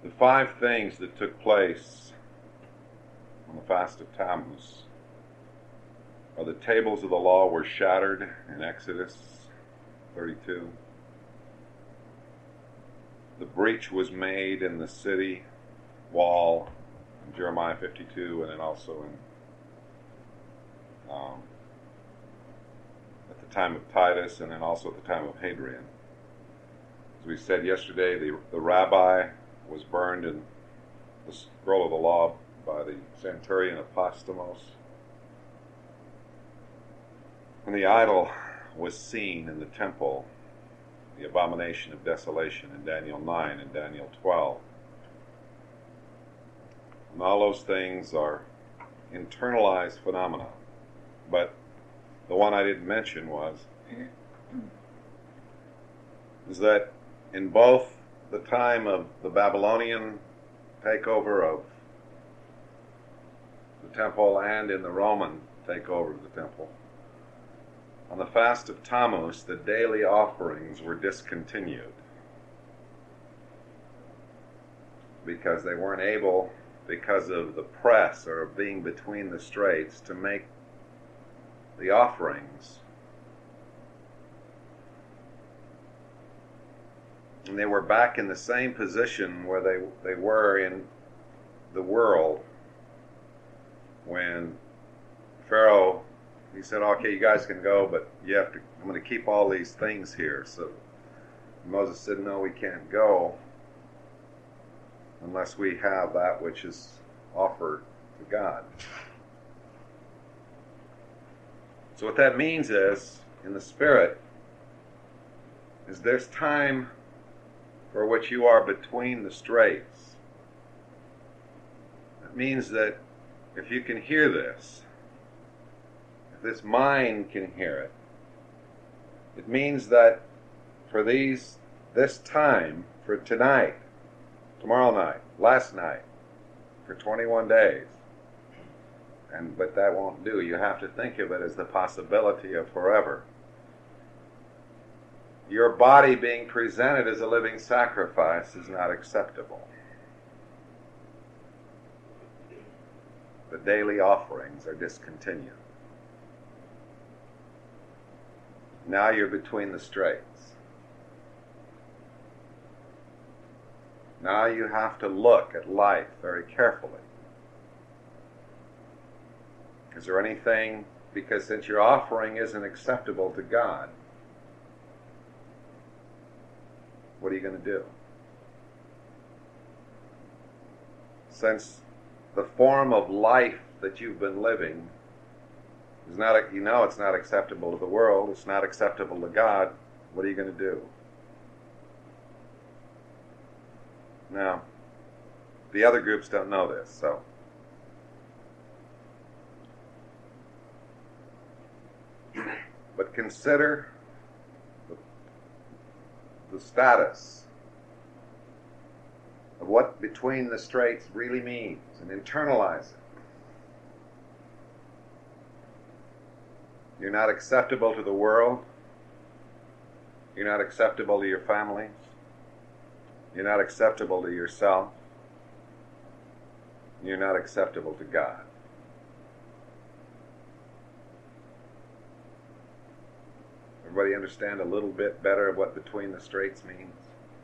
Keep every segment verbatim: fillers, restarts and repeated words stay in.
The five things that took place on the fast of Tammuz are: the tables of the law were shattered in Exodus thirty-two. The breach was made in the city wall in Jeremiah fifty-two, and then also in um, at the time of Titus, and then also at the time of Hadrian. As we said yesterday, the, the rabbi was burned in the scroll of the law by the centurion Apostemos. And the idol was seen in the temple, the abomination of desolation in Daniel nine and Daniel twelve. And all those things are internalized phenomena. But the one I didn't mention was is that in both the time of the Babylonian takeover of the temple and in the Roman takeover of the temple, on the fast of Tammuz, the daily offerings were discontinued because they weren't able, because of the press or being between the straits, to make the offerings. And they were back in the same position where they, they were in the world when Pharaoh, he said, okay, you guys can go, but you have to, I'm going to keep all these things here. So Moses said, no, we can't go unless we have that which is offered to God. So what that means is, in the Spirit, is there's time for which you are between the straits. That means that if you can hear this, if this mind can hear it, it means that for these, this time, for tonight, tomorrow night, last night, for twenty-one days, and but that won't do. You have to think of it as the possibility of forever. Your body being presented as a living sacrifice is not acceptable. The daily offerings are discontinued. Now you're between the straits. Now you have to look at life very carefully. Is there anything, because since your offering isn't acceptable to God, what are you going to do? Since the form of life that you've been living is not, you know it's not acceptable to the world, it's not acceptable to God, what are you going to do? Now, the other groups don't know this, so but consider the, the status of what between the straits really means and internalize it. You're not acceptable to the world. You're not acceptable to your families. You're not acceptable to yourself. You're not acceptable to God. Everybody understand a little bit better of what between the straits means?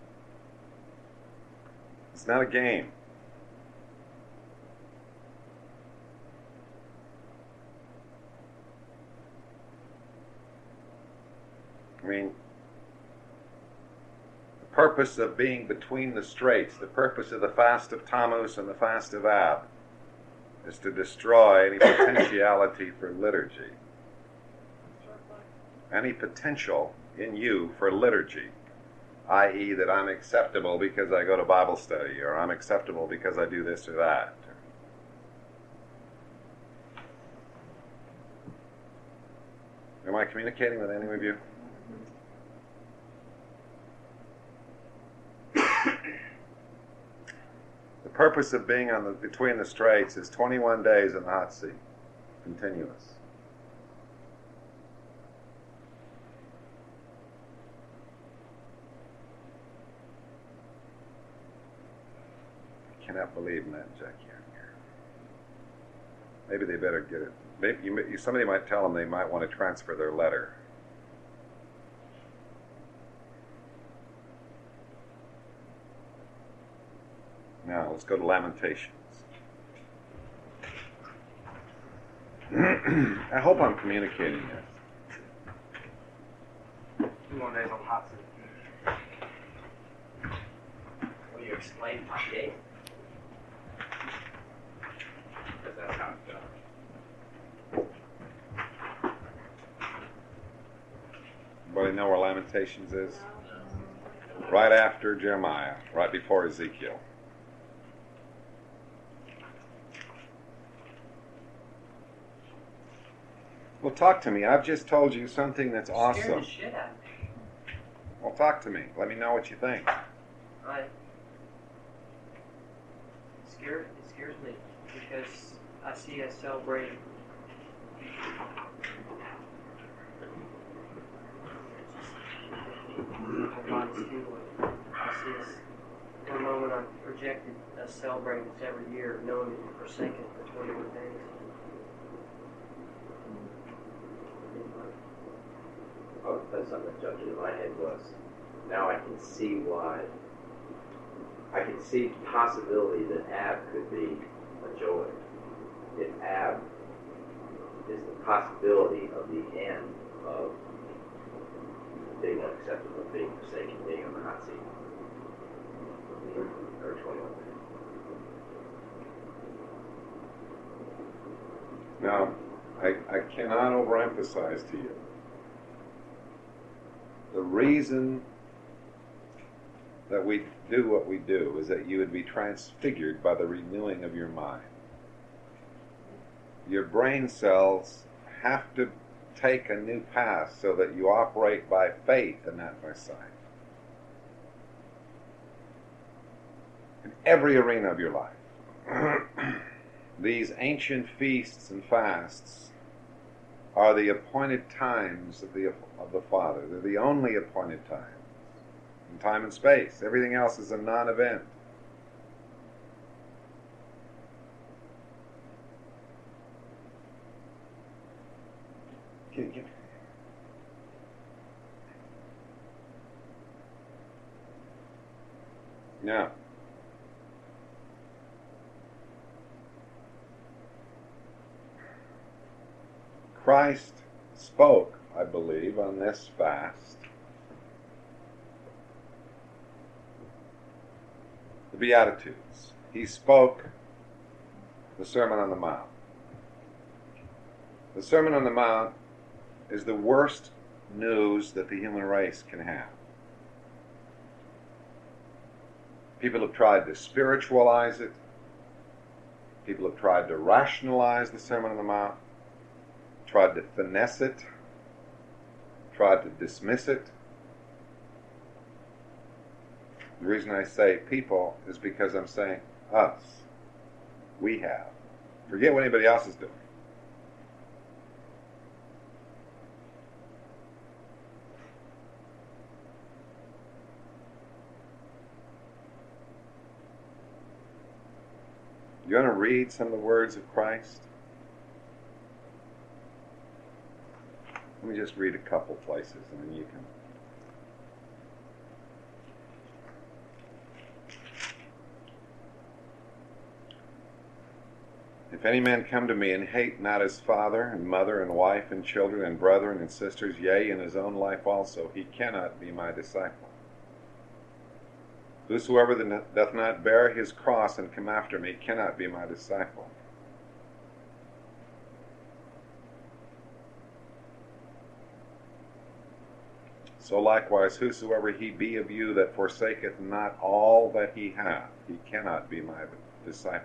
It's not a game. I mean, the purpose of being between the straits, the purpose of the fast of Tammuz and the fast of Ab, is to destroy any potentiality for liturgy. Any potential in you for liturgy, that is that I'm acceptable because I go to Bible study, or I'm acceptable because I do this or that. Am I communicating with any of you? The purpose of being on the between the straits is twenty-one days in the hot seat, continuous. cannot believe Matt and Jackie aren't here. Maybe they better get it. Maybe you, somebody might tell them they might want to transfer their letter. Now, let's go to Lamentations. I hope I'm communicating this. One days on hot seat. Will you explain my gate? Because that's how it's done. Everybody know where Lamentations is? Right after Jeremiah, right before Ezekiel. Well, talk to me. I've just told you something that's awesome. Scared the shit out of me. Well, talk to me. Let me know what you think. I it scares it scares me because I see us celebrating my body's tingling. I see us for a moment I'm projected us celebrating this every year, knowing that you're forsaken for twenty-one days. Oh, that's something that jumped into my head was, now I can see why, I can see the possibility that Ab could be a joy. If Ab is the possibility of the end of being unacceptable, being forsaken, being on the hot seat, or twenty-one days. Now, I, I cannot overemphasize to you the reason that we do what we do is that you would be transfigured by the renewing of your mind. Your brain cells have to take a new path so that you operate by faith and not by sight. In every arena of your life. These ancient feasts and fasts are the appointed times of the of the Father. They're the only appointed times in time and space. Everything else is a non-event. Can, can, now, Christ spoke, I believe, on this fast, the Beatitudes. He spoke the Sermon on the Mount. The Sermon on the Mount is the worst news that the human race can have. People have tried to spiritualize it. People have tried to rationalize the Sermon on the Mount, tried to finesse it, tried to dismiss it. The reason I say people is because I'm saying us. We have. Forget what anybody else is doing. You want to read some of the words of Christ? Let me just read a couple places and then you can. If any man come to me and hate not his father and mother and wife and children and brethren and sisters, yea, and his own life also, he cannot be my disciple. Whosoever doth not bear his cross and come after me cannot be my disciple. So likewise, whosoever he be of you that forsaketh not all that he hath, he cannot be my disciple.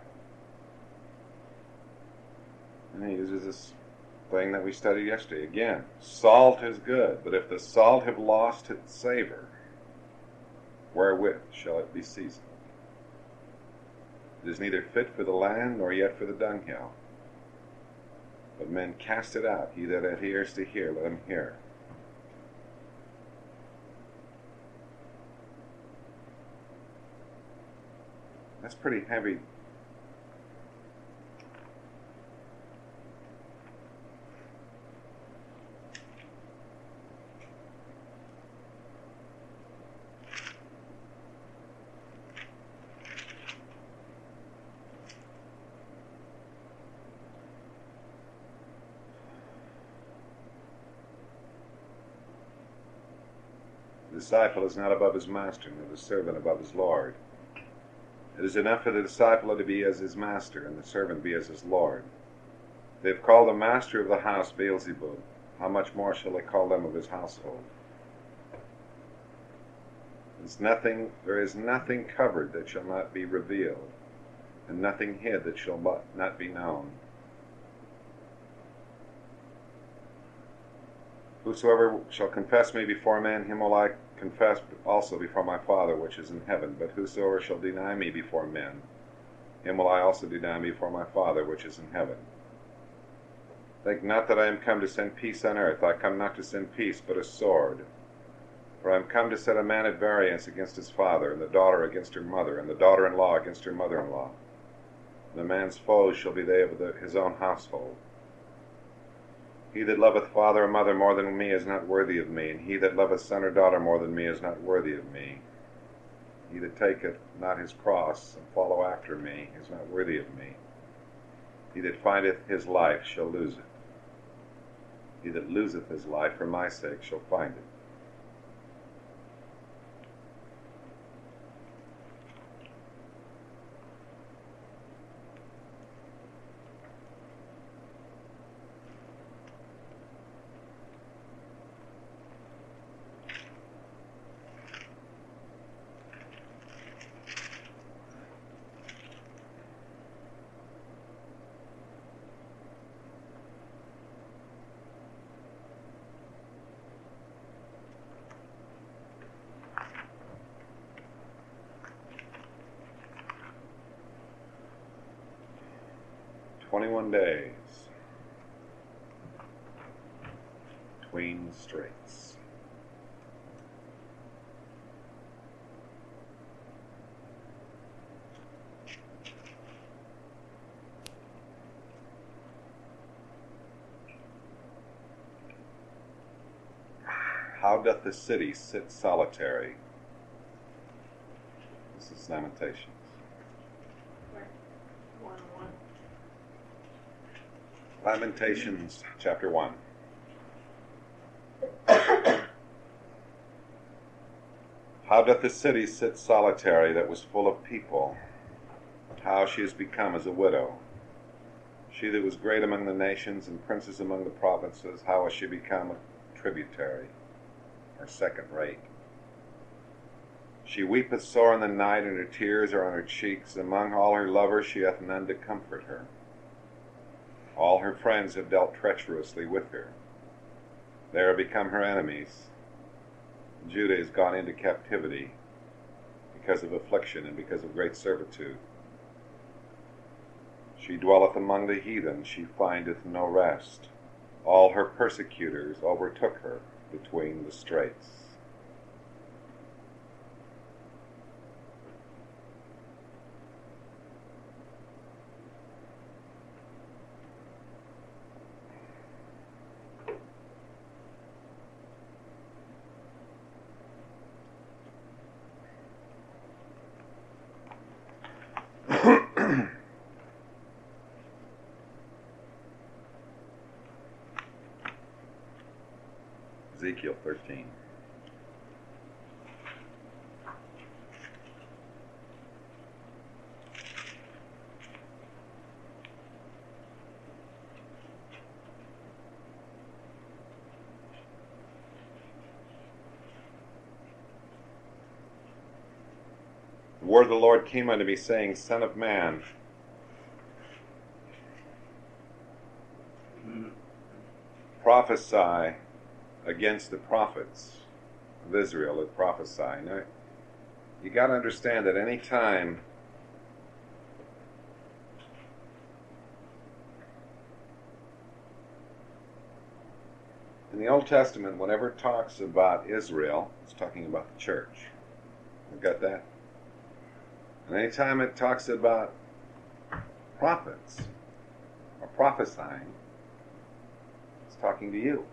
And he uses this thing that we studied yesterday. Again, salt is good, but if the salt have lost its savor, wherewith shall it be seasoned? It is neither fit for the land, nor yet for the dunghill. But men cast it out. He that hath ears to hear, let him hear. That's pretty heavy. The disciple is not above his master, nor the servant above his Lord. It is enough for the disciple to be as his master, and the servant be as his Lord. They have called the master of the house Beelzebub. How much more shall they call them of his household? There's nothing, there is nothing covered that shall not be revealed, and nothing hid that shall not be known. Whosoever shall confess me before men, him will I confess also before my Father which is in heaven. But whosoever shall deny me before men, him will I also deny before my Father which is in heaven. Think not that I am come to send peace on earth. I come not to send peace, but a sword. For I am come to set a man at variance against his father, and the daughter against her mother, and the daughter-in-law against her mother-in-law. And the man's foes shall be they of the, his own household. He that loveth father or mother more than me is not worthy of me, and he that loveth son or daughter more than me is not worthy of me. He that taketh not his cross and follow after me is not worthy of me. He that findeth his life shall lose it. He that loseth his life for my sake shall find it. Twenty-one days between the straits. How doth the city sit solitary? This is Lamentations. Lamentations, chapter one. How doth the city sit solitary that was full of people? How she is become as a widow. She that was great among the nations and princes among the provinces, how has she become a tributary, or second rate? She weepeth sore in the night, and her tears are on her cheeks. Among all her lovers she hath none to comfort her. All her friends have dealt treacherously with her. They are become her enemies. Judah is gone into captivity because of affliction and because of great servitude. She dwelleth among the heathen, she findeth no rest. All her persecutors overtook her between the straits. Ezekiel thirteen. The word of the Lord came unto me, saying, Son of man, prophesy against the prophets of Israel that prophesy. Now, you got to understand that any time in the Old Testament, whenever it talks about Israel, it's talking about the church. You got that? And anytime it talks about prophets or prophesying, it's talking to you.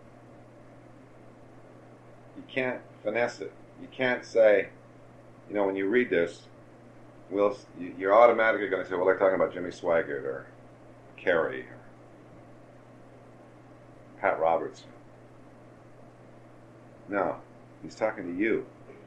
You can't finesse it. You can't say, you know, when you read this, we'll, you're automatically going to say, well, they're talking about Jimmy Swaggart or Kerry or Pat Robertson. No, he's talking to you.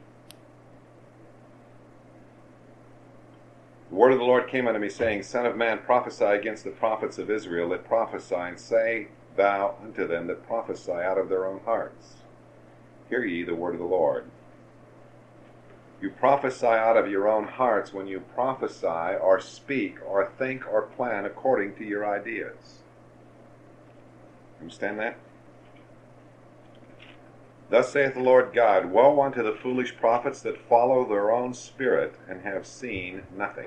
The word of the Lord came unto me, saying, Son of man, prophesy against the prophets of Israel that prophesy, and say thou unto them that prophesy out of their own hearts. Hear ye the word of the Lord. You prophesy out of your own hearts when you prophesy or speak or think or plan according to your ideas. Understand that? Thus saith the Lord God, Woe unto the foolish prophets that follow their own spirit and have seen nothing.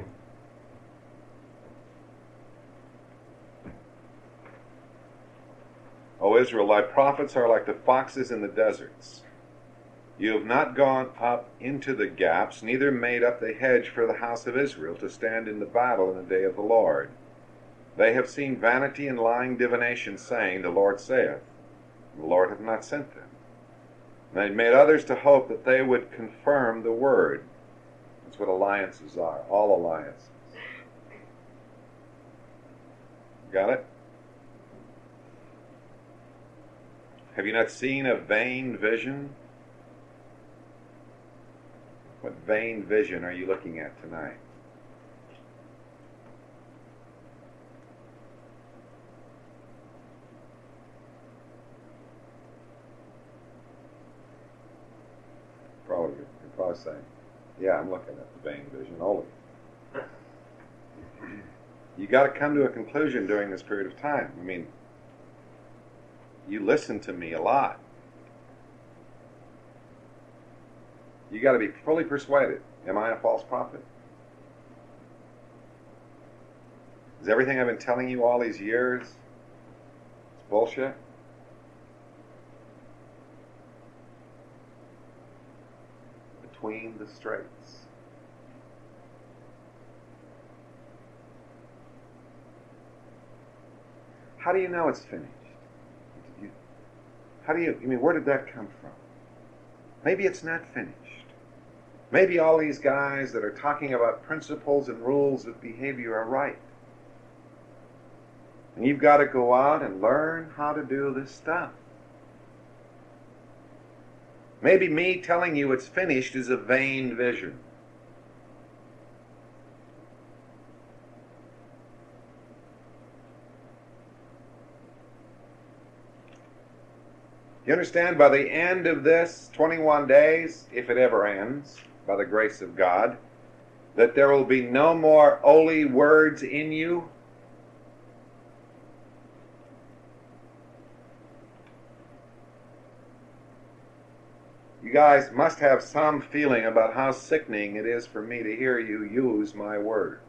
O Israel, thy prophets are like the foxes in the deserts. You have not gone up into the gaps, neither made up the hedge for the house of Israel to stand in the battle in the day of the Lord. They have seen vanity and lying divination, saying, The Lord saith, the Lord hath not sent them. And they made others to hope that they would confirm the word. That's what alliances are, all alliances. Got it? Have you not seen a vain vision? What vain vision are you looking at tonight? Probably, you're probably saying, yeah, I'm looking at the vain vision only. You got to come to a conclusion during this period of time. I mean, you listen to me a lot. You got to be fully persuaded. Am I a false prophet? Is everything I've been telling you all these years, it's bullshit? Between the straits. How do you know it's finished? You, how do you, I mean, where did that come from? Maybe it's not finished. Maybe all these guys that are talking about principles and rules of behavior are right. And you've got to go out and learn how to do this stuff. Maybe me telling you it's finished is a vain vision. You understand, by the end of this twenty-one days, if it ever ends, by the grace of God, that there will be no more holy words in you? You guys must have some feeling about how sickening it is for me to hear you use my words.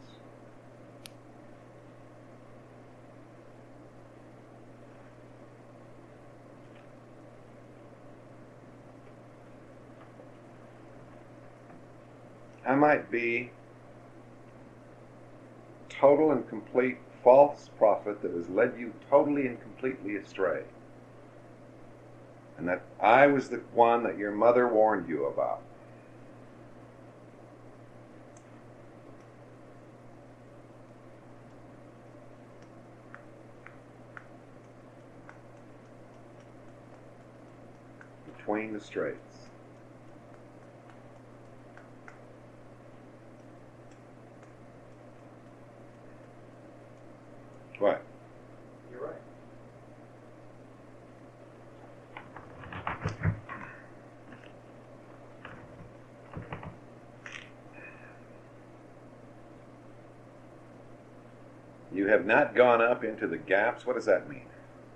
I might be total and complete false prophet that has led you totally and completely astray. And that I was the one that your mother warned you about. Between the straits. What? You're right. You have not gone up into the gaps. What does that mean?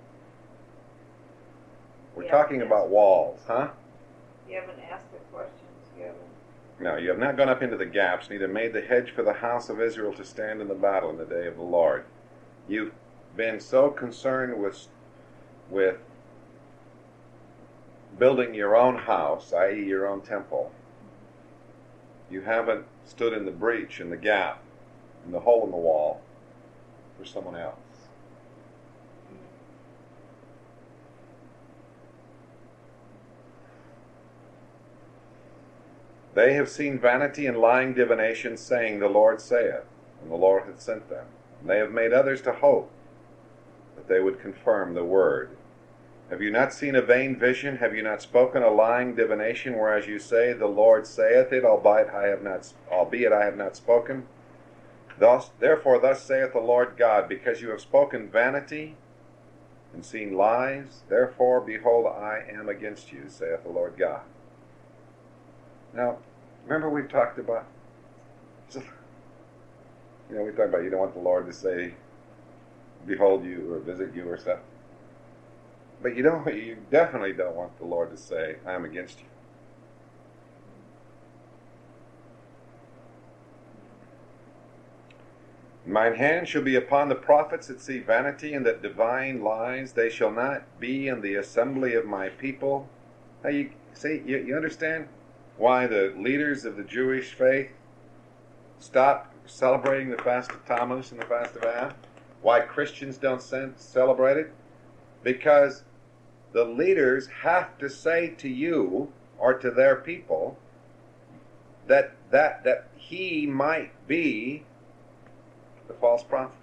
We're Yeah, talking yes. about walls, huh? You haven't asked the questions. You haven't. No, you have not gone up into the gaps, neither made the hedge for the house of Israel to stand in the battle in the day of the Lord. You've been so concerned with with building your own house, that is your own temple. You haven't stood in the breach, in the gap, in the hole in the wall for someone else. They have seen vanity and lying divination, saying, the Lord saith, and the Lord hath sent them. And they have made others to hope that they would confirm the word. Have you not seen a vain vision? Have you not spoken a lying divination, whereas you say, the Lord saith it, albeit I have not, albeit I have not spoken? Thus, therefore, thus saith the Lord God, because you have spoken vanity and seen lies, therefore, behold, I am against you, saith the Lord God. Now, remember we've talked about, you know, we talked about you don't want the Lord to say, behold you, or visit you, or something. But you don't, you definitely don't want the Lord to say, I am against you. Mine hand shall be upon the prophets that see vanity and that divine lies. They shall not be in the assembly of my people. Now you see, you, you understand why the leaders of the Jewish faith stopped celebrating the fast of Tammuz and the fast of Av? Why Christians don't celebrate it? Because the leaders have to say to you or to their people that that that he might be the false prophet.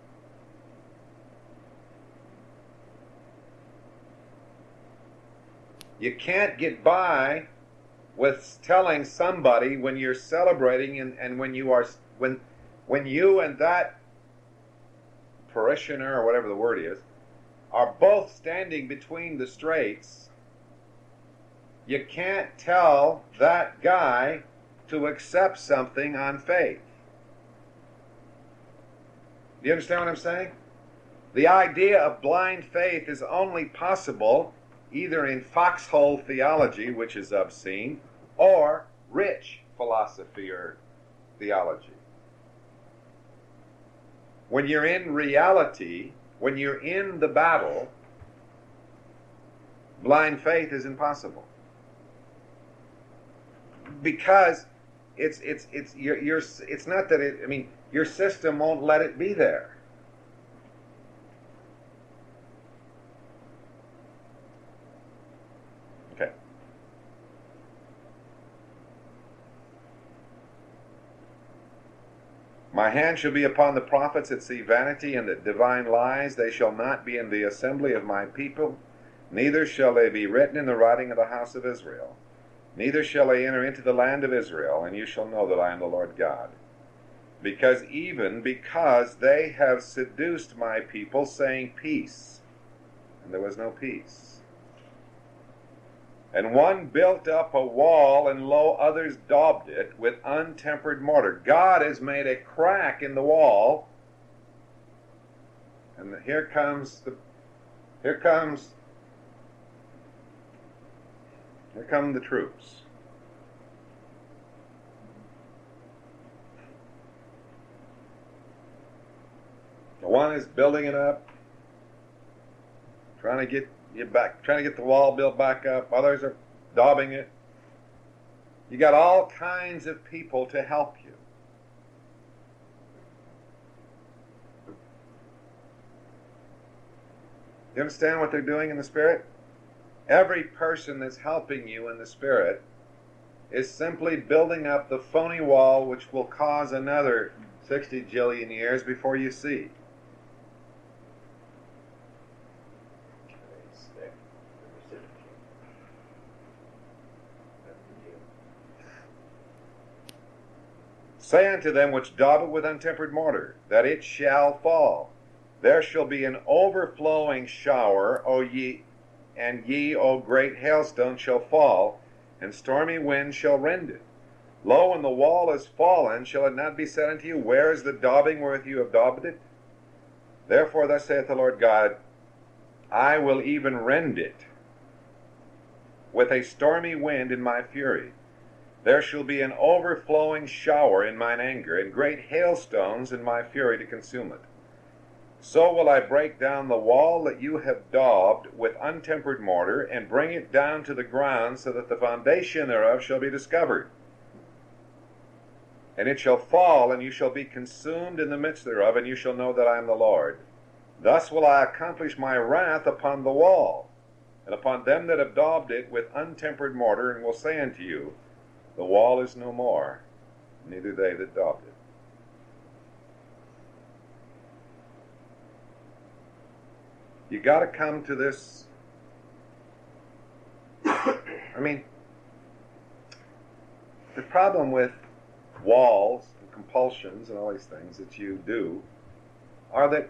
You can't get by with telling somebody when you're celebrating and, and when you are when when you and that parishioner or whatever the word is are both standing between the straits. You can't tell that guy to accept something on faith. Do you understand what I'm saying? The idea of blind faith is only possible either in foxhole theology, which is obscene, or rich philosophy or theology. When you're in reality, when you're in the battle, blind faith is impossible. Because it's it's it's you're, you're it's not that it I mean your system won't let it be there. Okay. My hand shall be upon the prophets that see vanity and that divine lies. They shall not be in the assembly of my people, neither shall they be written in the writing of the house of Israel. Neither shall they enter into the land of Israel, and you shall know that I am the Lord God. Because even because they have seduced my people, saying peace, and there was no peace. And one built up a wall, and lo, others daubed it with untempered mortar. God has made a crack in the wall, and here comes the, here comes, here come the troops. The one is building it up, trying to get you back, trying to get the wall built back up. Others are daubing it. You got all kinds of people to help you. You understand what they're doing in the Spirit? Every person that's helping you in the Spirit is simply building up the phony wall which will cause another sixty jillion years before you see. Say unto them which daub it with untempered mortar, that it shall fall. There shall be an overflowing shower, O ye, and ye, O great hailstone, shall fall, and stormy wind shall rend it. Lo, when the wall is fallen, shall it not be said unto you, where is the daubing wherewith you have daubed it? Therefore thus saith the Lord God, I will even rend it with a stormy wind in my fury. There shall be an overflowing shower in mine anger, and great hailstones in my fury to consume it. So will I break down the wall that you have daubed with untempered mortar, and bring it down to the ground, so that the foundation thereof shall be discovered. and it shall fall, and you shall be consumed in the midst thereof, and you shall know that I am the Lord. Thus will I accomplish my wrath upon the wall, and upon them that have daubed it with untempered mortar, and will say unto you, the wall is no more, neither they that daubed it. You got to come to this. I mean, the problem with walls and compulsions and all these things that you do are that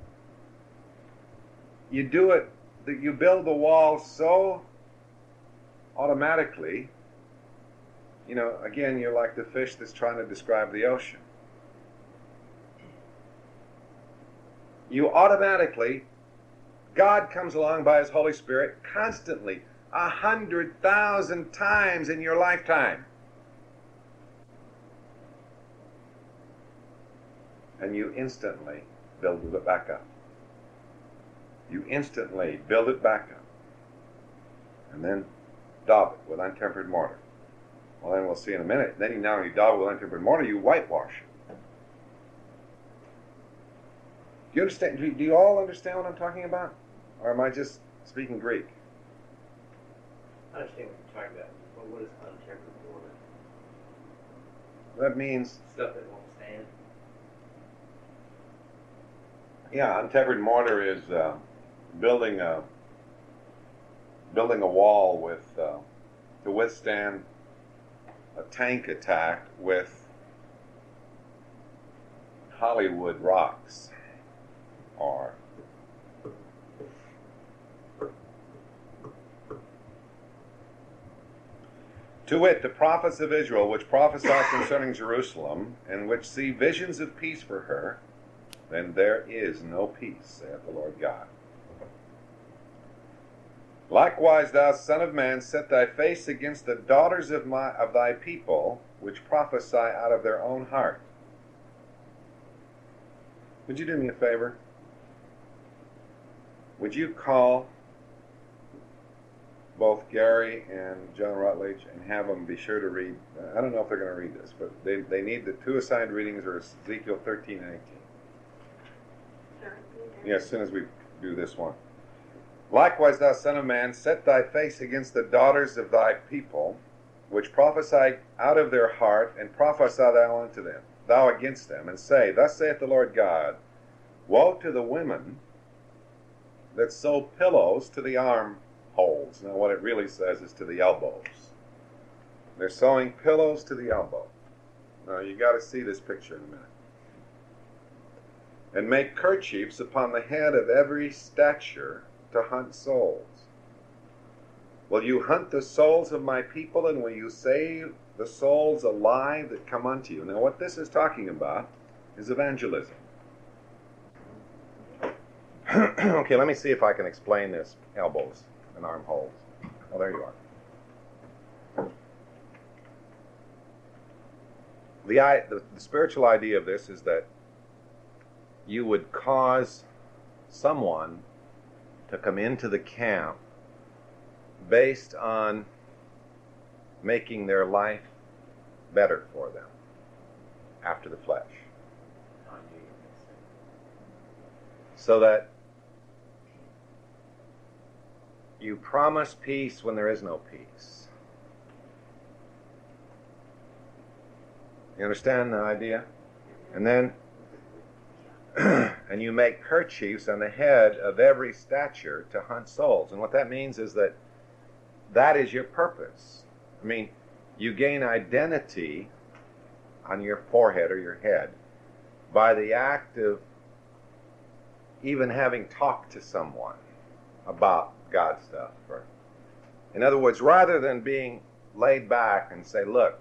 you do it, that you build the wall so automatically. You know, again, you're like the fish that's trying to describe the ocean. You automatically, God comes along by His Holy Spirit constantly, a hundred thousand times in your lifetime. And you instantly build it back up. You instantly build it back up. And then daub it with untempered mortar. Well, then we'll see in a minute. Then you not only daub it with untempered mortar, you whitewash it. Do you understand? Do you, do you all understand what I'm talking about? Or am I just speaking Greek? I understand what you're talking about. But what is untempered mortar? That means, Stuff that won't stand. yeah, untempered mortar is uh, building a building a wall with uh, to withstand a tank attack with Hollywood rocks, or to wit, the prophets of Israel, which prophesy concerning Jerusalem, and which see visions of peace for her, then there is no peace, saith the Lord God. Likewise, thou son of man, set thy face against the daughters of my of thy people, which prophesy out of their own heart. Would you do me a favor? Would you call both Gary and John Rutledge and have them be sure to read? I don't know if they're going to read this, but they, they need the two assigned readings are Ezekiel thirteen and eighteen. Yeah, as soon as we do this one. Likewise, thou son of man, set thy face against the daughters of thy people, which prophesy out of their heart, and prophesy thou unto them, thou against them, and say, Thus saith the Lord God, Woe to the women that sew pillows to the armholes. Now, what it really says is to the elbows. They're sewing pillows to the elbow. Now, you got to see this picture in a minute. And make kerchiefs upon the head of every stature to hunt souls. Will you hunt the souls of my people, and will you save the souls alive that come unto you? Now, what this is talking about is evangelism. Okay, let me see if I can explain this. Elbows and armholes. Oh, there you are. The, the, the spiritual idea of this is that you would cause someone to come into the camp based on making their life better for them after the flesh. So that you promise peace when there is no peace. You understand the idea? And then and you make kerchiefs on the head of every stature to hunt souls. And what that means is that that is your purpose. I mean, you gain identity on your forehead or your head by the act of even having talked to someone about God stuff. Or, in other words, rather than being laid back and say, look,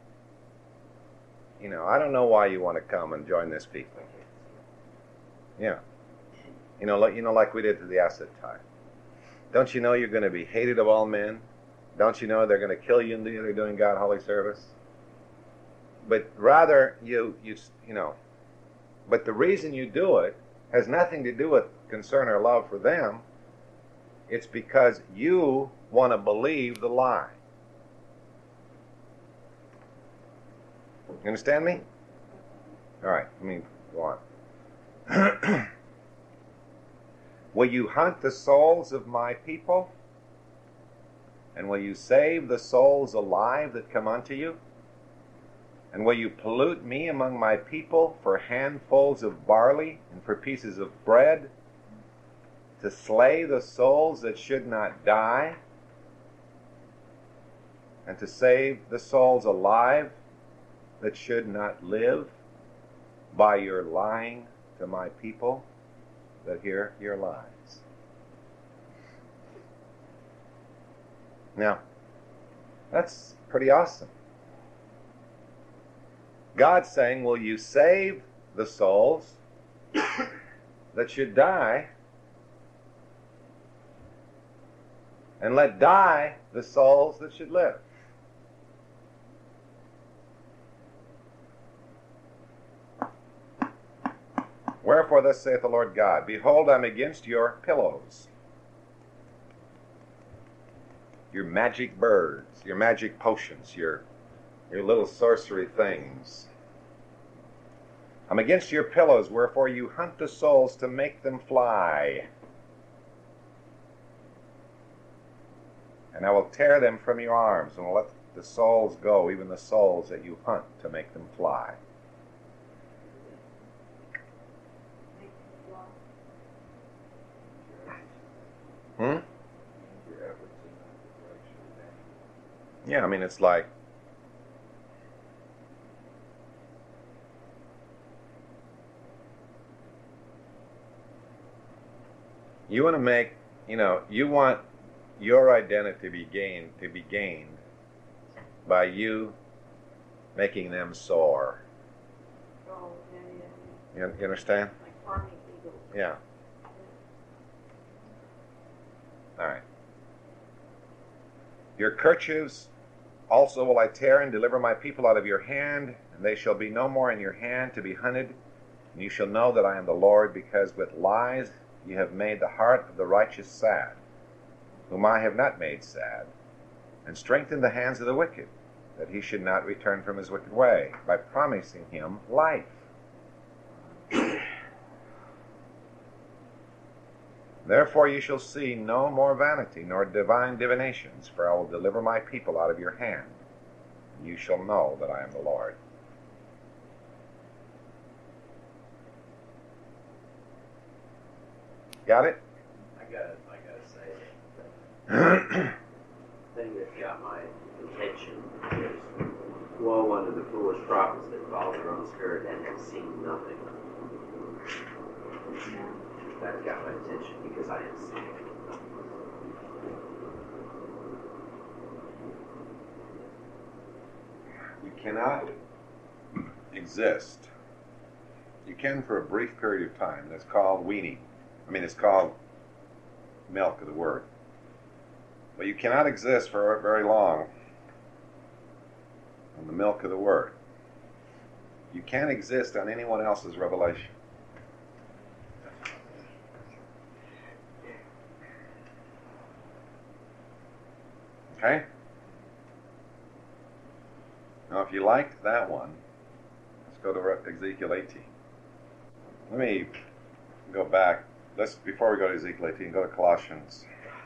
you know, I don't know why you want to come and join this people. Yeah. You know, like you know, like we did to the acid type. Don't you know you're going to be hated of all men? Don't you know they're going to kill you and they're doing God holy service? But rather, you, you, you know, but the reason you do it has nothing to do with concern or love for them. It's because you want to believe the lie. You understand me? All right, let me go on. Will you hunt the souls of my people? And will you save the souls alive that come unto you? And will you pollute me among my people for handfuls of barley and for pieces of bread, to slay the souls that should not die, and to save the souls alive that should not live by your lying to my people that hear your lies? Now, that's pretty awesome. God's saying, will you save the souls that should die, and let die the souls that should live? Wherefore thus saith the Lord God, behold, I'm against your pillows, your magic birds, your magic potions, your, your little sorcery things. I'm against your pillows, wherefore you hunt the souls to make them fly. And I will tear them from your arms, and will let the souls go, even the souls that you hunt to make them fly. Hmm? Yeah, I mean, it's like you want to make, you know, you want your identity to be gained, to be gained by you making them soar. Oh, yeah, yeah, You, you understand? yeah. Like farming eagles. Yeah. All right. Your kerchiefs also will I tear and deliver my people out of your hand, and they shall be no more in your hand to be hunted. And you shall know that I am the Lord, because with lies you have made the heart of the righteous sad, whom I have not made sad, and strengthened the hands of the wicked, that he should not return from his wicked way, by promising him life. Therefore you shall see no more vanity, nor divine divinations, for I will deliver my people out of your hand, and you shall know that I am the Lord. Got it? I gotta, I gotta say, the thing that got my attention is, woe unto the foolish prophets that follow their own spirit and have seen nothing. That got my attention because I have seen it. You cannot exist. You can for a brief period of time. That's called weaning. I mean, it's called milk of the word. But you cannot exist for very long on the milk of the word. You can't exist on anyone else's revelation. Okay? Now, if you like that one, let's go to Ezekiel eighteen. Let me go back. Let's before we go to Ezekiel eighteen, go to Colossians.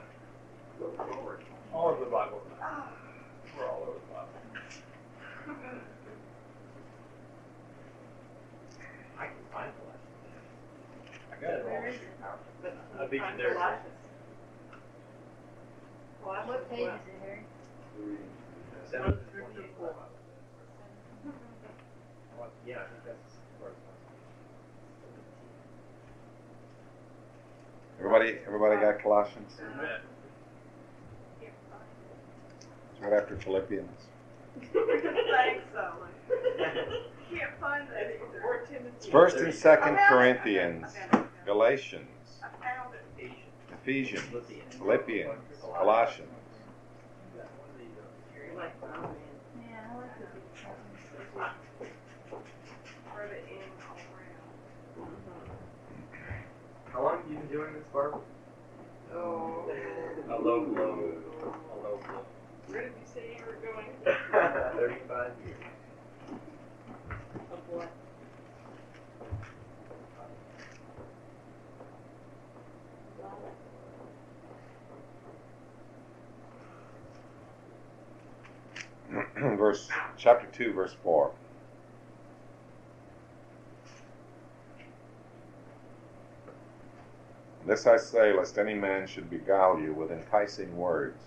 All over the Bible. We're all over the Bible. I can find Colossians. I got it Where all. is it? But I'll beat you find there. Colossians. Colossians What page is what? it, Harry? Seven twenty-four. Yeah, I think that's where it's Everybody, everybody got Colossians? at. It's right after Philippians. Thanks, Sally. Can't find that either. Or Timothy. It's First and Second I found it. Corinthians, I found it. Galatians, I found it. Ephesians, Philippians, Colossians. Like, oh, man. Yeah, I like the big cousins. Spread it in all around. How long have you been doing this, Barbara? Oh. A low blow. A low blow. Where did you say you were going? Thirty-five years. what? Verse chapter two, verse four. This I say, lest any man should beguile you with enticing words.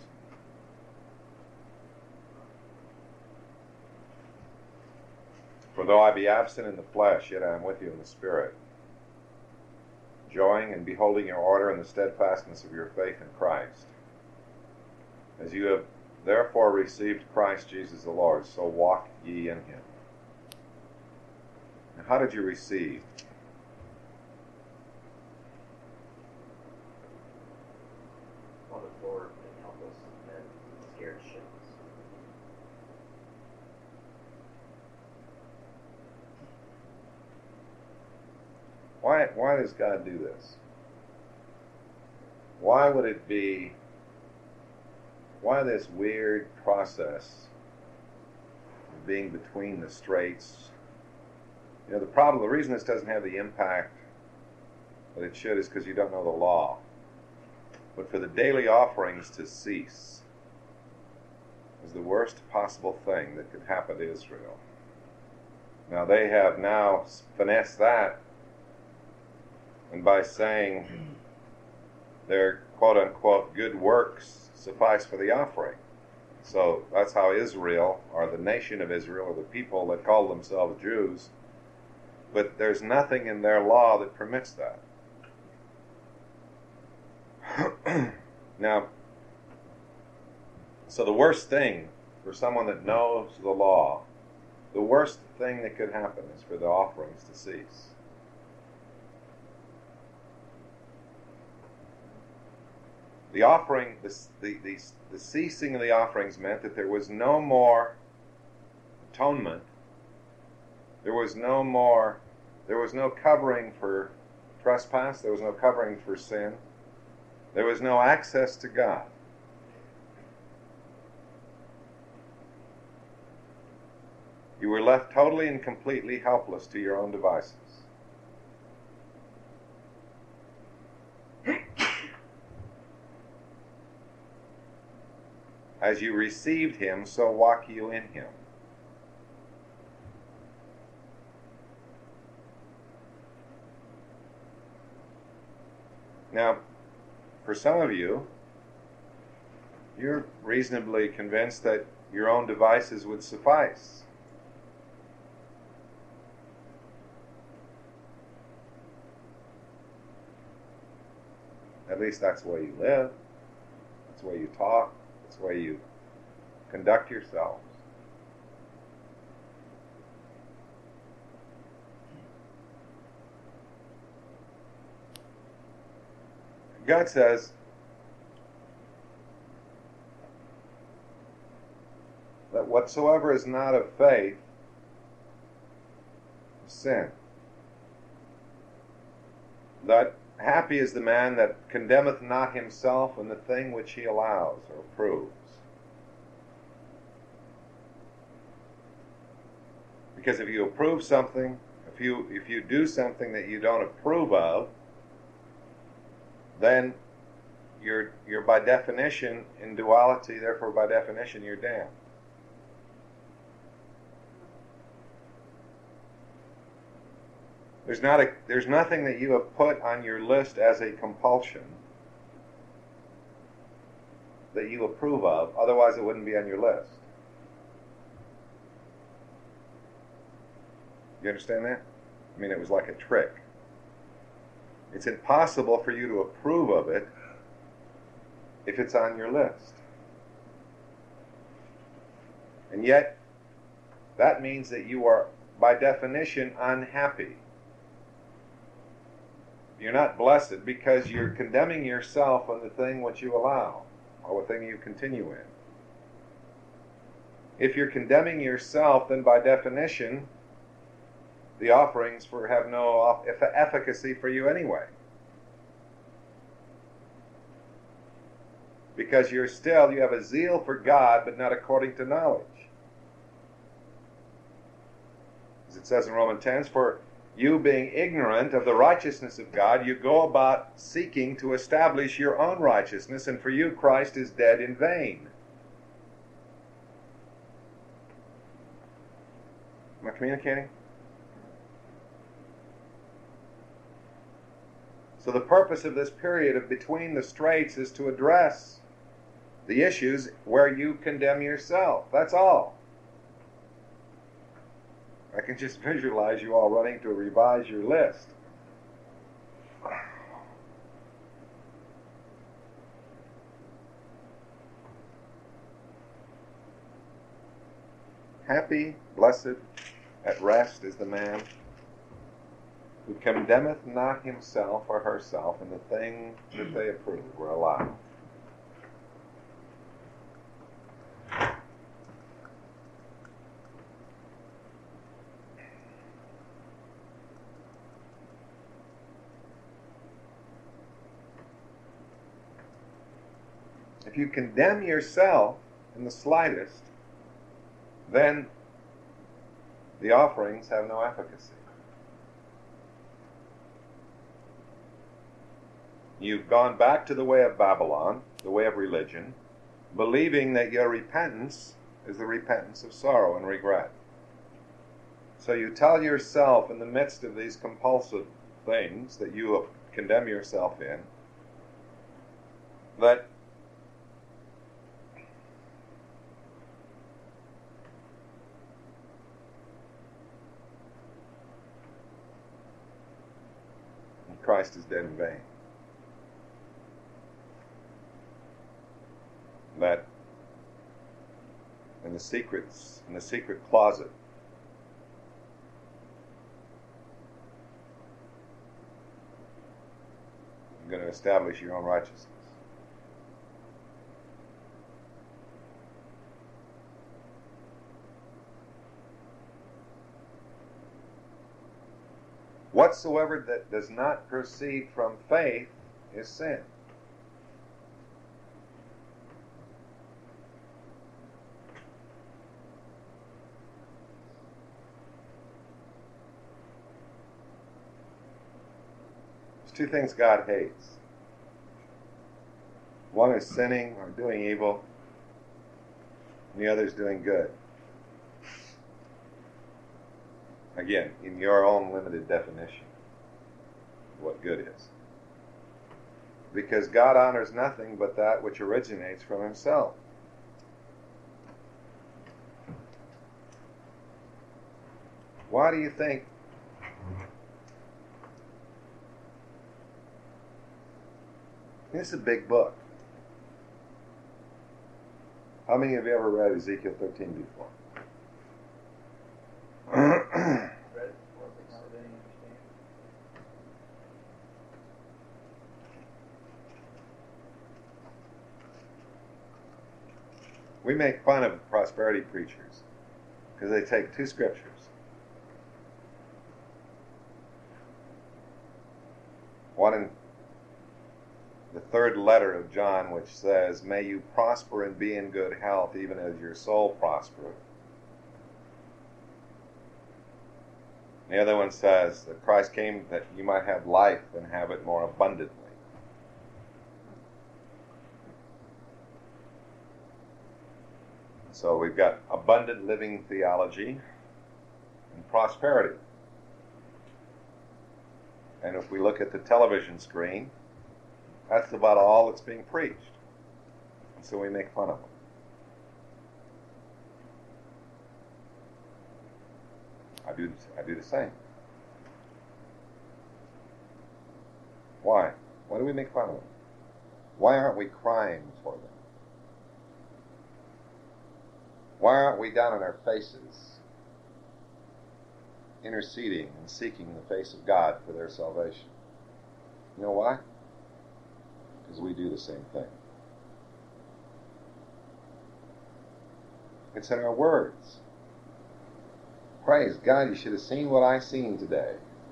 For though I be absent in the flesh, yet I am with you in the spirit, joying and beholding your order and the steadfastness of your faith in Christ. As you have therefore received Christ Jesus the Lord, so walk ye in him. Now, how did you receive? On the floor and helpless and scared shitless. Why, why does God do this? Why would it be, why this weird process of being between the straits? You know, the problem, the reason this doesn't have the impact that it should is because you don't know the law. But for the daily offerings to cease is the worst possible thing that could happen to Israel. Now they have now finessed that, and by saying their quote-unquote good works suffice for the offering. So that's how Israel, or the nation of Israel, or the people that call themselves Jews, but there's nothing in their law that permits that. Now, so the worst thing for someone that knows the law, the worst thing that could happen is for the offerings to cease. The offering, the, the, the, the ceasing of the offerings meant that there was no more atonement. There was no more, there was no covering for trespass. There was no covering for sin. There was no access to God. You were left totally and completely helpless to your own devices. As you received him, so walk you in him. Now, for some of you, you're reasonably convinced that your own devices would suffice. At least that's the way you live. That's the way you talk. That's the way you conduct yourselves. God says that whatsoever is not of faith is sin. That happy is the man that condemneth not himself in the thing which he allows or approves. Because if you approve something, if you if you do something that you don't approve of, then you're you're by definition in duality, therefore by definition you're damned. There's not a there's nothing that you have put on your list as a compulsion that you approve of, otherwise it wouldn't be on your list. You understand that? I mean, it was like a trick. It's impossible for you to approve of it if it's on your list. And yet, that means that you are, by definition, unhappy. You're not blessed because you're condemning yourself on the thing which you allow, or the thing you continue in. If you're condemning yourself, then by definition, the offerings for have no efficacy for you anyway. Because you're still, you have a zeal for God, but not according to knowledge. As it says in Romans ten, for you being ignorant of the righteousness of God, you go about seeking to establish your own righteousness, and for you Christ is dead in vain. Am I communicating? So the purpose of this period of between the straits is to address the issues where you condemn yourself. That's all. I can just visualize you all running to revise your list. Happy, blessed, at rest is the man who condemneth not himself or herself in the thing that they approve or allow. If you condemn yourself in the slightest, then the offerings have no efficacy. You've gone back to the way of Babylon, the way of religion, believing that your repentance is the repentance of sorrow and regret. So you tell yourself in the midst of these compulsive things that you condemn yourself in, that Christ is dead in vain. That in the secrets, in the secret closet, you're going to establish your own righteousness. Whatsoever that does not proceed from faith is sin. There's two things God hates. One is sinning or doing evil, and the other is doing good. Again, in your own limited definition of what good is. Because God honors nothing but that which originates from himself. Why do you think this is a big book? How many of you ever read Ezekiel thirteen before? We make fun of prosperity preachers because they take two scriptures. One in the third letter of John, which says, "May you prosper and be in good health, even as your soul prospereth." The other one says that Christ came that you might have life and have it more abundantly. So we've got abundant living theology and prosperity. And if we look at the television screen, that's about all that's being preached. And so we make fun of them. I do, I do the same. Why? Why do we make fun of them? Why aren't we crying for them? Why aren't we down on our faces, interceding and seeking the face of God for their salvation? You know why? Because we do the same thing. It's in our words. Praise God, you should have seen what I seen today.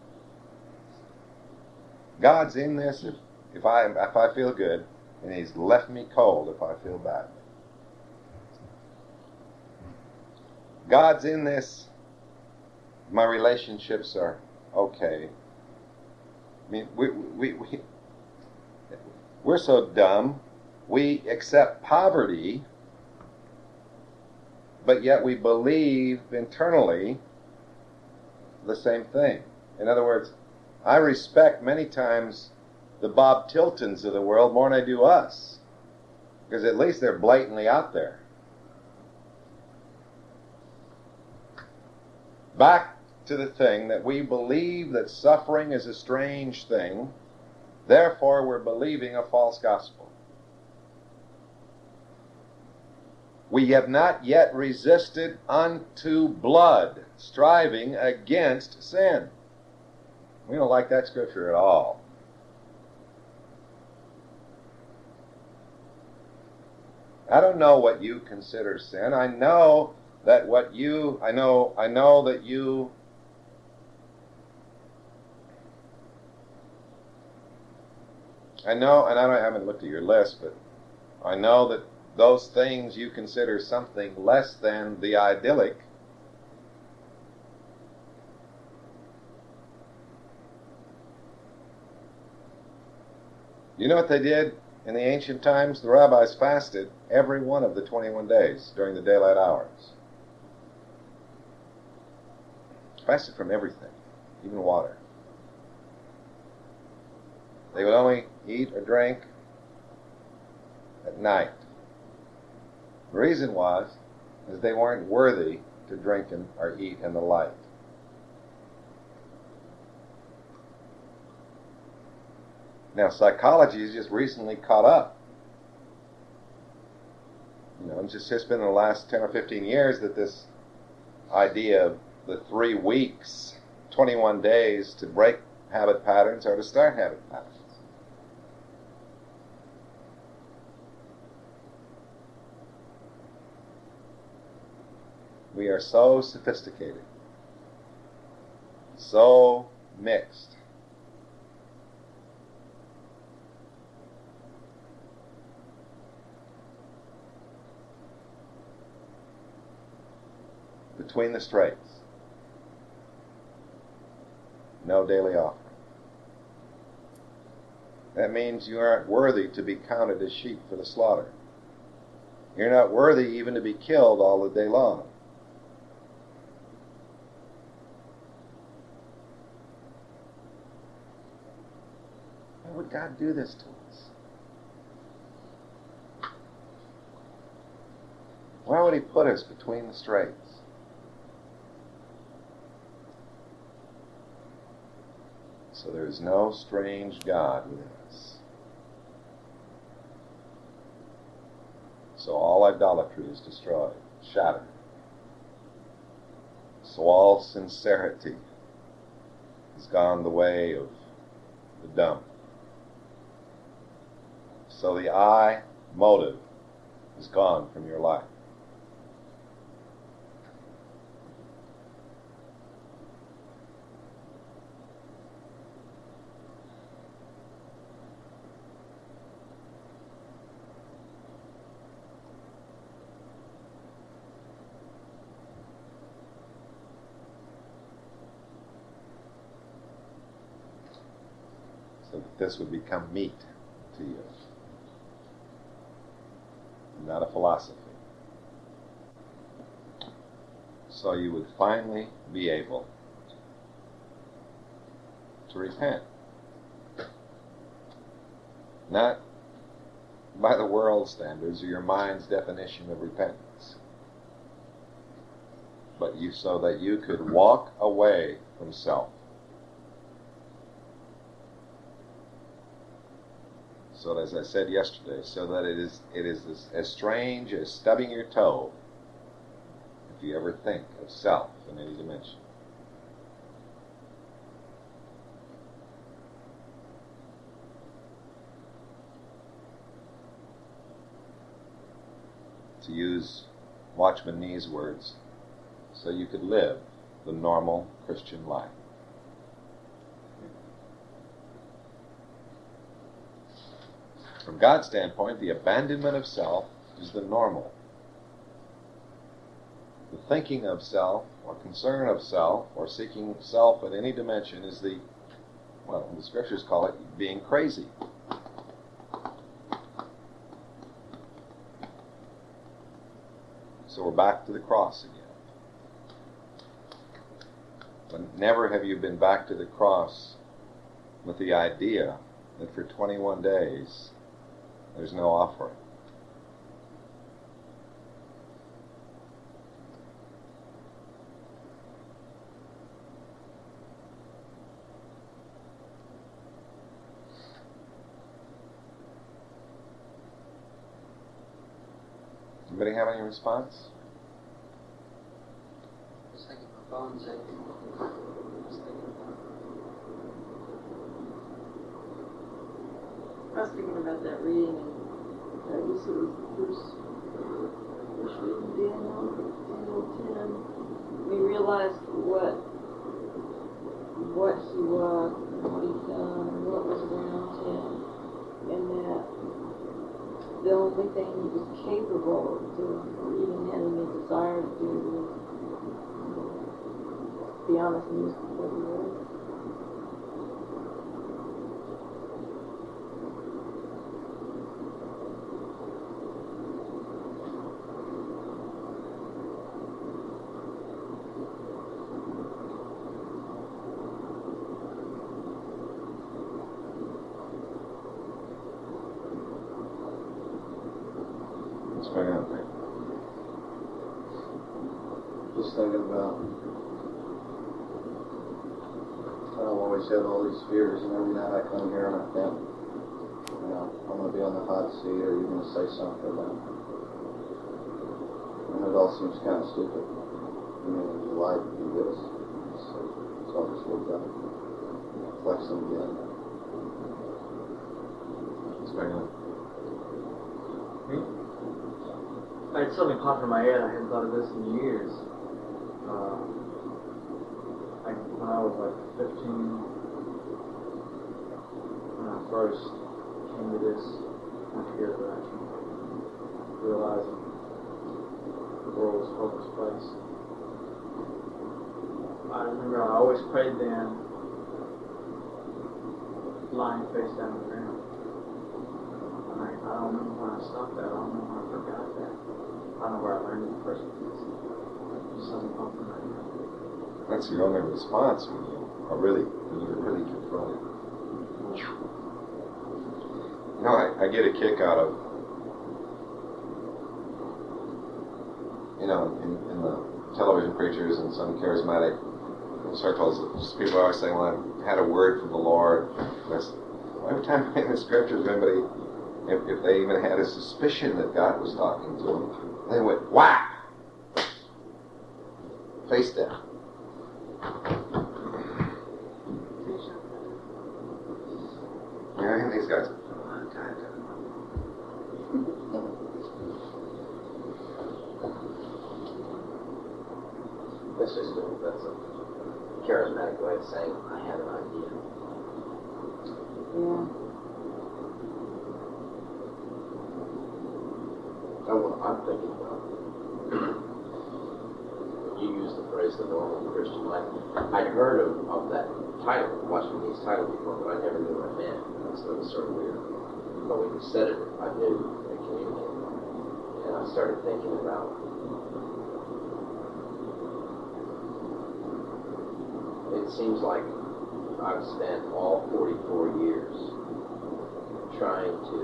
God's in this if, if I if I feel good, and he's left me cold if I feel badly. God's in this my relationships are okay. I mean, we, we, we, we're so dumb. We accept poverty, but yet we believe internally the same thing. In other words, I respect many times the Bob Tiltons of the world more than I do us, because at least they're blatantly out there. Back to the thing that we believe that suffering is a strange thing, therefore we're believing a false gospel. We have not yet resisted unto blood, striving against sin. We don't like that scripture at all. I don't know what you consider sin. I know that what you, I know, I know that you I know, and I, don't, I haven't looked at your list, but I know that those things you consider something less than the idyllic. You know what they did in the ancient times? The rabbis fasted every one of the twenty-one days during the daylight hours. Fasted from everything, even water. They would only eat or drink at night. The reason was is they weren't worthy to drink and, or eat in the light. Now, psychology has just recently caught up. You know, it's just, it's been in the last ten or fifteen years that this idea of the three weeks, twenty-one days to break habit patterns or to start habit patterns. We are so sophisticated, so mixed. Between the straits. No daily offering. That means you aren't worthy to be counted as sheep for the slaughter. You're not worthy even to be killed all the day long. Why would God do this to us? Why would He put us between the straits? So there is no strange God within us. So all idolatry is destroyed, shattered. So all sincerity has gone the way of the dumb. So the I motive is gone from your life. So that this would become meat to you, not a philosophy. So you would finally be able to repent. Not by the world's standards or your mind's definition of repentance, but you so that you could walk away from self. So as I said yesterday, so that it is it is as, as strange as stubbing your toe if you ever think of self in any dimension. To use Watchman Nee's words, so you could live the normal Christian life. From God's standpoint, the abandonment of self is the normal. The thinking of self, or concern of self, or seeking self in any dimension is the, well, the scriptures call it being crazy. So we're back to the cross again. But never have you been back to the cross with the idea that for twenty-one days there's no offering. Anybody have any response? Just thinking my phone's aching. Just thinking about I was thinking about that reading, and I guess it was the first, first reading, Daniel, Daniel ten. We realized what, what he was, what he'd done, what was around him, and that the only thing he was capable of doing, or even having a desire to do, was be honest and use the word. Just thinking about, I've always had all these fears, and every night I come here and I think, you know, I'm going to be on the hot seat, or you're going to say something about, and it all seems kind of stupid. I mean, you lied to do this, so, so I'll just look up and flex them again. I had something pop in my head. I hadn't thought of this in years. Uh, I, when I was like fifteen, when I first came to this idea direction, realizing the world was a hopeless place. I remember I always prayed then, lying face down on the ground. And I, I don't know when I stopped that. I don't know when I forgot that. I don't know where I learned it in the first place. Just something pumped in my head. That's the only response when you are really, when you're really confronted. You know, I, I get a kick out of, you know, in, in the television preachers and some charismatic circles, people always say, well, I had a word from the Lord. Every time I read the scriptures, anybody, if, if they even had a suspicion that God was talking to them, they went, whack! Face down. Yeah, I think these guys are a long time. That's just a, that's a charismatic way of saying, I have an idea. Yeah. Oh, well, I'm thinking about when you use the phrase the normal Christian life. I'd heard of, of that title, watching these titles before, but I never knew what it meant. So it was sort of weird. But when you said it, I knew it communicated. And I started thinking about it seems like I've spent all forty-four years trying to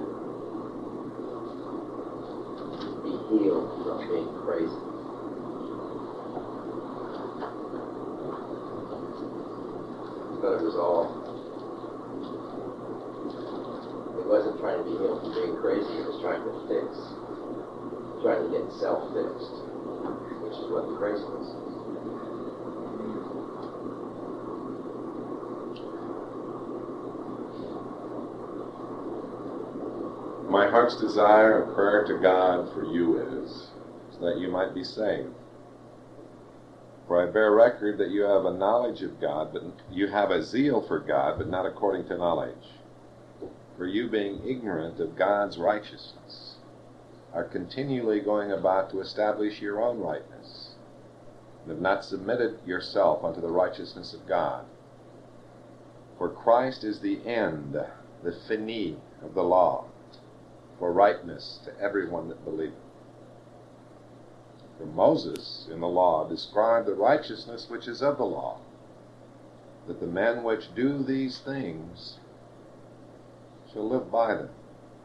be healed from being crazy. But it was all, it wasn't trying to be healed from being crazy, it was trying to fix, trying to get self fixed, which is what the craziness is. My heart's desire and prayer to God for you is, is that you might be saved. For I bear record that you have a knowledge of God, but you have a zeal for God, but not according to knowledge. For you, being ignorant of God's righteousness, are continually going about to establish your own rightness. and have not submitted yourself unto the righteousness of God. For Christ is the end, the finis of the law, for rightness to everyone that believeth. For Moses in the law described the righteousness which is of the law, that the men which do these things shall live by them.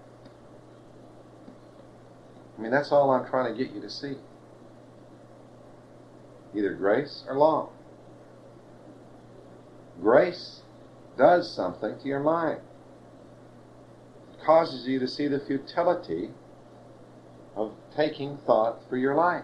I mean, that's all I'm trying to get you to see. Either grace or law. Grace does something to your mind. It causes you to see the futility of taking thought for your life.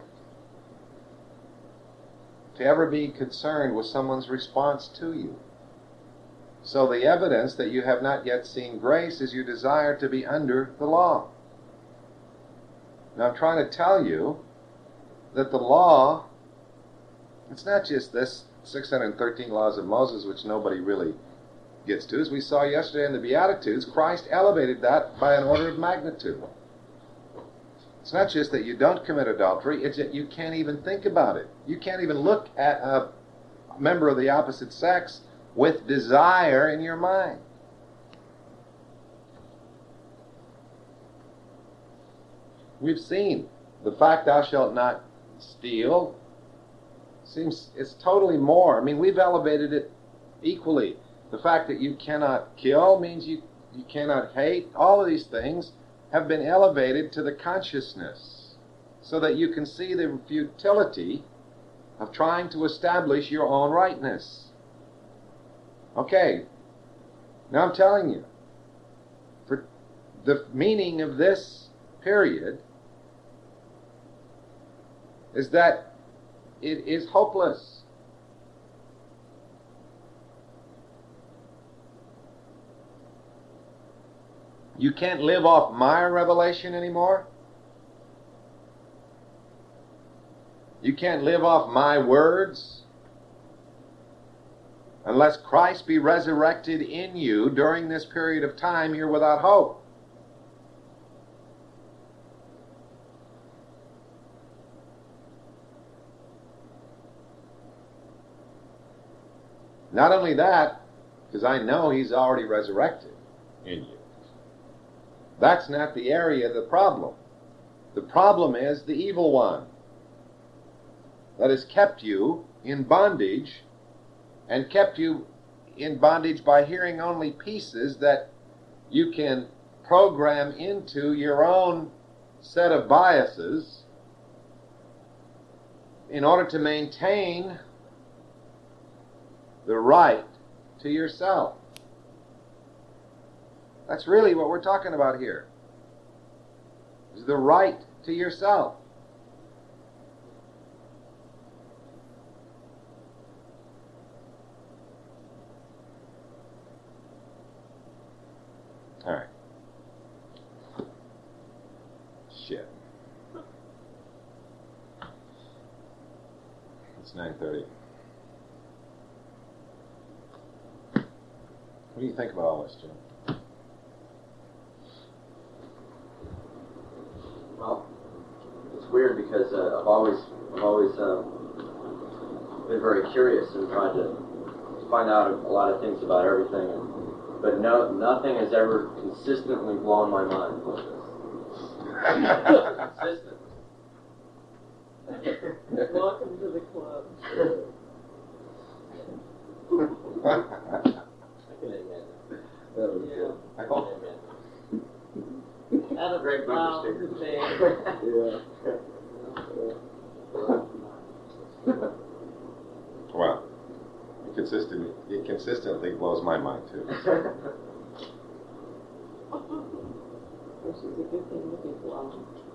To ever be concerned with someone's response to you. So the evidence that you have not yet seen grace is your desire to be under the law. Now I'm trying to tell you that the law, it's not just this six hundred thirteen laws of Moses, which nobody really gets to. As we saw yesterday in the Beatitudes, Christ elevated that by an order of magnitude. It's not just that you don't commit adultery, it's that you can't even think about it. You can't even look at a member of the opposite sex with desire in your mind. We've seen the fact thou shalt not steal seems it's totally more. I mean, we've elevated it equally. The fact that you cannot kill means you, you cannot hate. All of these things have been elevated to the consciousness so that you can see the futility of trying to establish your own rightness. Okay, now I'm telling you, for the meaning of this period is that it is hopeless. You can't live off my revelation anymore. You can't live off my words unless Christ be resurrected in you during this period of time. You're without hope. Not only that, because I know he's already resurrected in you. That's not the area of the problem. The problem is the evil one that has kept you in bondage, and kept you in bondage by hearing only pieces that you can program into your own set of biases in order to maintain the right to yourself. That's really what we're talking about here. Is the right to yourself. All right. Shit. It's nine thirty. What do you think about all this, Jim? Well, it's weird because uh, I've always, I've always uh, been very curious and tried to find out a lot of things about everything, and, but no, nothing has ever consistently blown my mind like this. Consistent. Welcome to the club. I can admit that was Yeah. good. I can admit. Out of Great bumper wow, sticker. man. Yeah. Well, it consistently, it consistently blows my mind too. Which is a good thing looking for.